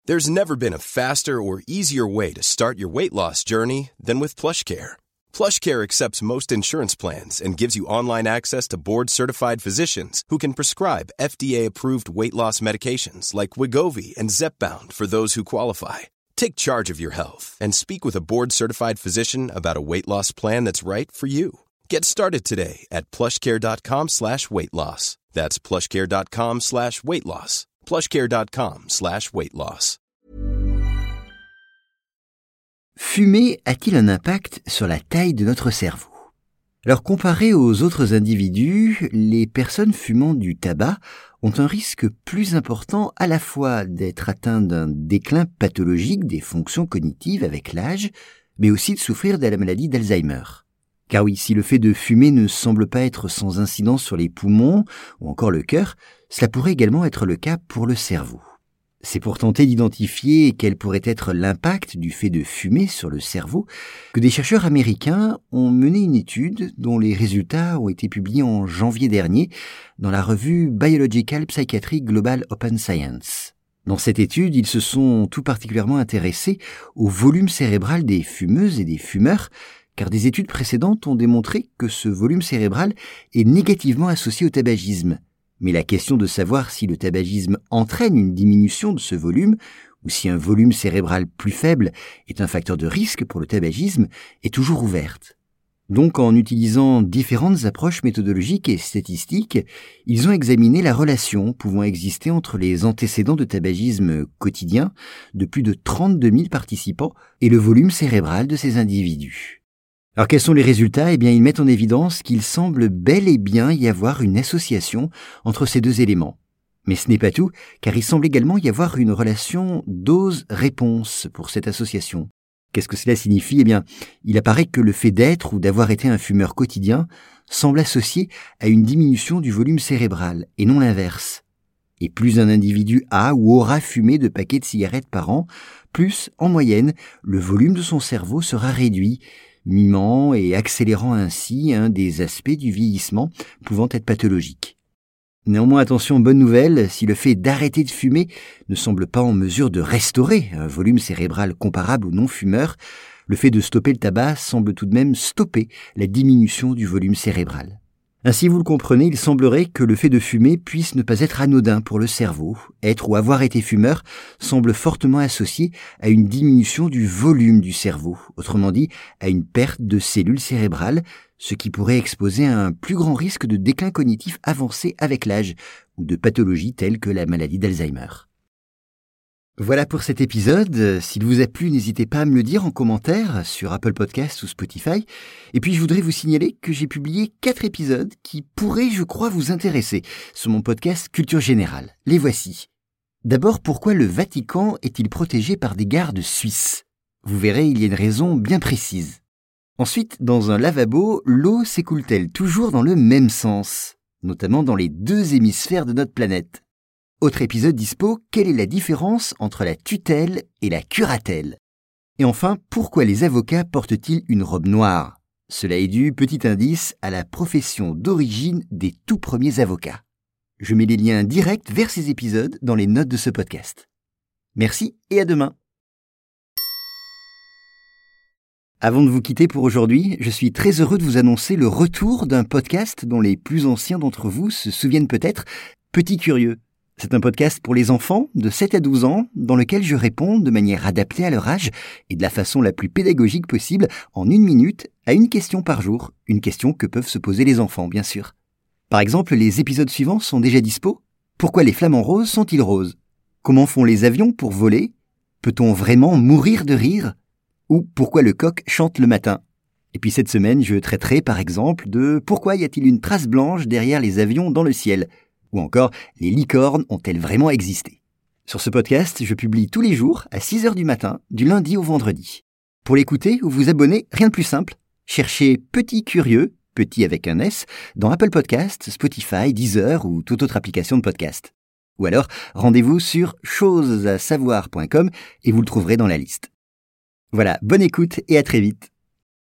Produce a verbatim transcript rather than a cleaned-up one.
There's never been a faster or easier way to start your weight loss journey than with PlushCare. PlushCare accepts most insurance plans and gives you online access to board-certified physicians who can prescribe F D A-approved weight loss medications like Wegovy and Zepbound for those who qualify. Take charge of your health and speak with a board-certified physician about a weight loss plan that's right for you. Get started today at plushcare.com slash weight loss. That's plushcare.com slash weight loss. plushcare.com slash weight loss. Fumer a-t-il un impact sur la taille de notre cerveau ? Alors, comparé aux autres individus, les personnes fumant du tabac ont un risque plus important à la fois d'être atteintes d'un déclin pathologique des fonctions cognitives avec l'âge, mais aussi de souffrir de la maladie d'Alzheimer. Car oui, si le fait de fumer ne semble pas être sans incidence sur les poumons ou encore le cœur, cela pourrait également être le cas pour le cerveau. C'est pour tenter d'identifier quel pourrait être l'impact du fait de fumer sur le cerveau que des chercheurs américains ont mené une étude dont les résultats ont été publiés en janvier dernier dans la revue Biological Psychiatry Global Open Science. Dans cette étude, ils se sont tout particulièrement intéressés au volume cérébral des fumeuses et des fumeurs, car des études précédentes ont démontré que ce volume cérébral est négativement associé au tabagisme. Mais la question de savoir si le tabagisme entraîne une diminution de ce volume, ou si un volume cérébral plus faible est un facteur de risque pour le tabagisme, est toujours ouverte. Donc, en utilisant différentes approches méthodologiques et statistiques, ils ont examiné la relation pouvant exister entre les antécédents de tabagisme quotidien de plus de trente-deux mille participants et le volume cérébral de ces individus. Alors quels sont les résultats ? Eh bien, ils mettent en évidence qu'il semble bel et bien y avoir une association entre ces deux éléments. Mais ce n'est pas tout, car il semble également y avoir une relation dose-réponse pour cette association. Qu'est-ce que cela signifie ? Eh bien, il apparaît que le fait d'être ou d'avoir été un fumeur quotidien semble associé à une diminution du volume cérébral, et non l'inverse. Et plus un individu a ou aura fumé de paquets de cigarettes par an, plus, en moyenne, le volume de son cerveau sera réduit, mimant et accélérant ainsi un des aspects du vieillissement pouvant être pathologique. Néanmoins, attention, bonne nouvelle, si le fait d'arrêter de fumer ne semble pas en mesure de restaurer un volume cérébral comparable aux non-fumeurs, le fait de stopper le tabac semble tout de même stopper la diminution du volume cérébral. Ainsi, vous le comprenez, il semblerait que le fait de fumer puisse ne pas être anodin pour le cerveau. Être ou avoir été fumeur semble fortement associé à une diminution du volume du cerveau, autrement dit, à une perte de cellules cérébrales, ce qui pourrait exposer à un plus grand risque de déclin cognitif avancé avec l'âge, ou de pathologies telles que la maladie d'Alzheimer. Voilà pour cet épisode. S'il vous a plu, n'hésitez pas à me le dire en commentaire sur Apple Podcasts ou Spotify. Et puis, je voudrais vous signaler que j'ai publié quatre épisodes qui pourraient, je crois, vous intéresser sur mon podcast Culture Générale. Les voici. D'abord, pourquoi le Vatican est-il protégé par des gardes suisses ? Vous verrez, il y a une raison bien précise. Ensuite, dans un lavabo, l'eau s'écoule-t-elle toujours dans le même sens, notamment dans les deux hémisphères de notre planète ? Autre épisode dispo, quelle est la différence entre la tutelle et la curatelle ? Et enfin, pourquoi les avocats portent-ils une robe noire ? Cela est dû, petit indice, à la profession d'origine des tout premiers avocats. Je mets les liens directs vers ces épisodes dans les notes de ce podcast. Merci et à demain. Avant de vous quitter pour aujourd'hui, je suis très heureux de vous annoncer le retour d'un podcast dont les plus anciens d'entre vous se souviennent peut-être, Petit Curieux. C'est un podcast pour les enfants de sept à douze ans dans lequel je réponds de manière adaptée à leur âge et de la façon la plus pédagogique possible en une minute à une question par jour. Une question que peuvent se poser les enfants, bien sûr. Par exemple, les épisodes suivants sont déjà dispo. Pourquoi les flamants roses sont-ils roses ? Comment font les avions pour voler ? Peut-on vraiment mourir de rire ? Ou pourquoi le coq chante le matin ? Et puis cette semaine, je traiterai par exemple de pourquoi y a-t-il une trace blanche derrière les avions dans le ciel ? Ou encore, les licornes ont-elles vraiment existé ? Sur ce podcast, je publie tous les jours à six heures du matin, du lundi au vendredi. Pour l'écouter ou vous abonner, rien de plus simple. Cherchez Petit Curieux, petit avec un S, dans Apple Podcasts, Spotify, Deezer ou toute autre application de podcast. Ou alors, rendez-vous sur choses à savoir point com et vous le trouverez dans la liste. Voilà, bonne écoute et à très vite.